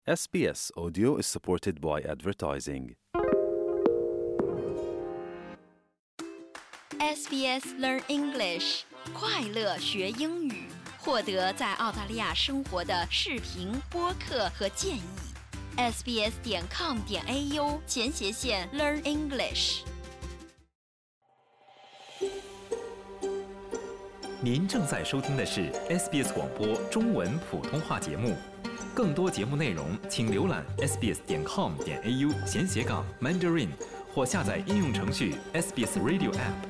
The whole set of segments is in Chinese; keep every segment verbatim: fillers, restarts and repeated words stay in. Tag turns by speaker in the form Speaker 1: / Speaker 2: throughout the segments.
Speaker 1: S B S Audio is supported by advertising.
Speaker 2: S B S Learn English 快乐学英语，获得在澳大利亚生活的视频、播客和建议。sbs 点 com 点 au 前斜线 Learn English。
Speaker 3: 您正在收听的是 S B S 广播中文普通话节目。更多节目内容，请浏览 sbs 点 com 点 au 闲斜杠 Mandarin 或下载应用程序 S B S Radio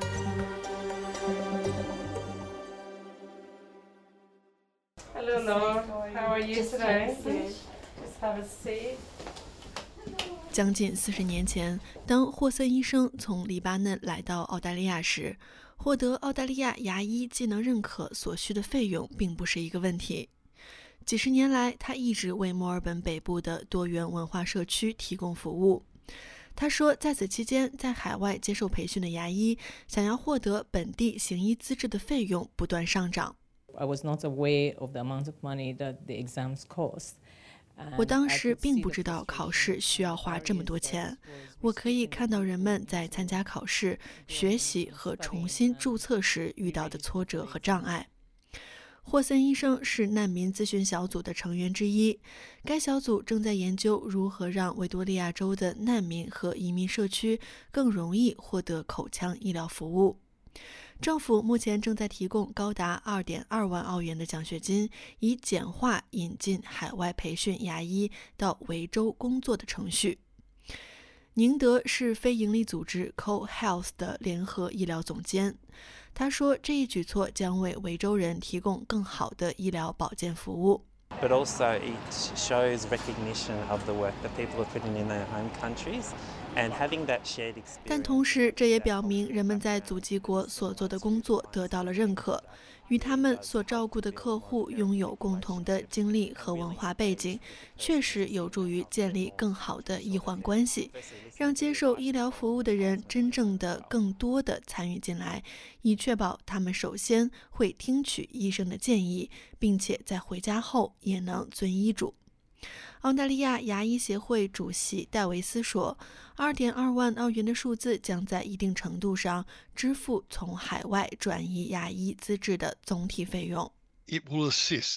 Speaker 4: App。Hello, Laura. How are you today? Just have a seat.
Speaker 5: 将近四十年前，当霍森医生从黎巴嫩来到澳大利亚时，获得澳大利亚牙医技能认可所需的费用并不是一个问题。几十年来，他一直为墨尔本北部的多元文化社区提供服务。他说，在此期间，在海外接受培训的牙医想要获得本地行医资质的费用不断上涨。
Speaker 4: I was not aware of the amount of money that the exams cost.
Speaker 5: 我当时并不知道考试需要花这么多钱。我可以看到人们在参加考试、学习和重新注册时遇到的挫折和障碍。霍森医生是难民咨询小组的成员之一，该小组正在研究如何让维多利亚州的难民和移民社区更容易获得口腔医疗服务。政府目前正在提供高达 二点二万澳元的奖学金，以简化引进海外培训牙医到维州工作的程序。宁德是非营利组织 Co-Health 的联合医疗总监，他说这一举措将为维州人提供更好的医疗保健服务。
Speaker 6: But also it shows recognition of the work that people are putting in their home countries and having that shared experience.
Speaker 5: 但同时这也表明人们在祖籍国所做的工作得到了认可，与他们所照顾的客户拥有共同的经历和文化背景，确实有助于建立更好的医患关系，让接受医疗服务的人真正的更多的参与进来，以确保他们首先会听取医生的建议，并且在回家后也能遵医嘱。澳大利亚牙医协会主席戴维斯说 二点二万澳元的数字将在一定程度上支付从海外转移牙医资质的总体费用。
Speaker 7: It will assist.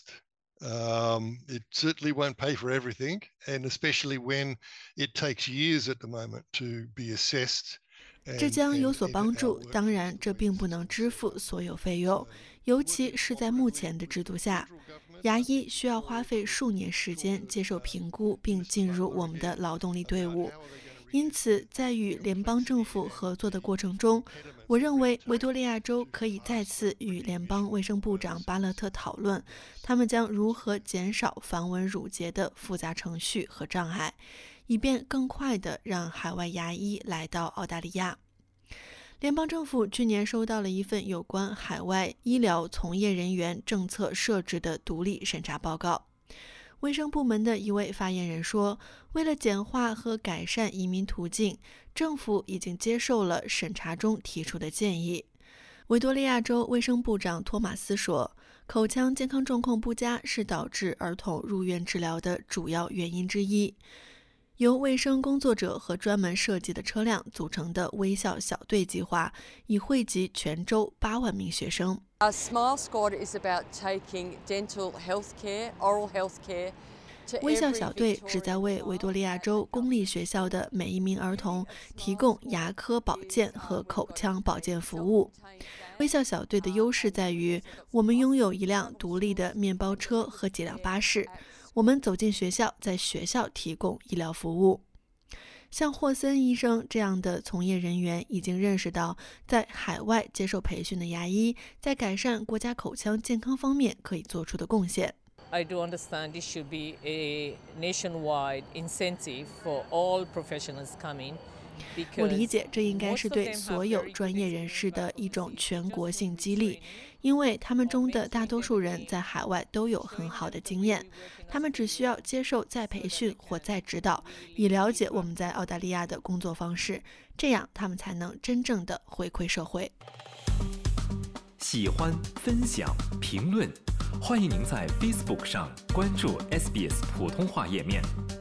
Speaker 7: Um, it certainly won't pay for everything, and especially when it takes years at the moment to be assessed.
Speaker 5: 这将有所帮助，当然这并不能支付所有费用，尤其是在目前的制度下，牙医需要花费数年时间接受评估并进入我们的劳动力队伍。因此在与联邦政府合作的过程中，我认为维多利亚州可以再次与联邦卫生部长巴勒特讨论他们将如何减少繁文缛节的复杂程序和障碍，以便更快地让海外牙医来到澳大利亚。联邦政府去年收到了一份有关海外医疗从业人员政策设置的独立审查报告。卫生部门的一位发言人说，为了简化和改善移民途径，政府已经接受了审查中提出的建议。维多利亚州卫生部长托马斯说，口腔健康状况不佳是导致儿童入院治疗的主要原因之一。由卫生工作者和专门设计的车辆组成的微笑小队计划已惠及全州八万名学生。
Speaker 8: Our Smile Squad is about taking dental health care, oral health care.
Speaker 5: 微笑小队旨在为维多利亚州公立学校的每一名儿童提供牙科保健和口腔保健服务。微笑小队的优势在于，我们拥有一辆独立的面包车和几辆巴士，我们走进学校，在学校提供医疗服务。像霍森医生这样的从业人员已经认识到，在海外接受培训的牙医在改善国家口腔健康方面可以做出的贡献。
Speaker 4: I do understand this should be a nationwide incentive for all professionals coming.
Speaker 5: 我理解这应该是对所有专业人士的一种全国性激励，因为他们中的大多数人在海外都有很好的经验，他们只需要接受再培训或再指导，以了解我们在澳大利亚的工作方式，这样他们才能真正的回馈社会。
Speaker 3: 喜欢、分享、评论，欢迎您在 Facebook 上关注 S B S 普通话页面。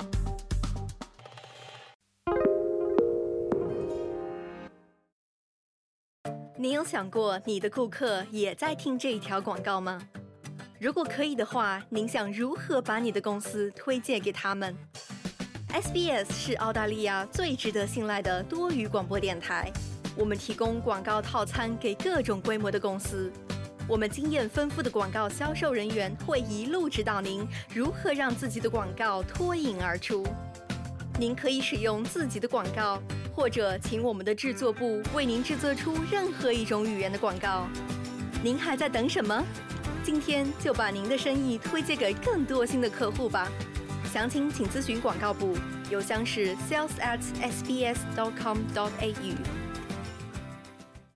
Speaker 9: 你有想过你的顾客也在听这一条广告吗？如果可以的话，您想如何把你的公司推荐给他们？ S B S 是澳大利亚最值得信赖的多语广播电台，我们提供广告套餐给各种规模的公司。我们经验丰富的广告销售人员会一路指导您如何让自己的广告脱颖而出。您可以使用自己的广告，或者请我们的制作部为您制作出任何一种语言的广告。您还在等什么？今天就把您的生意推荐给更多新的客户吧。详情请咨询广告部，邮箱是 sales at s b s dot com dot a u。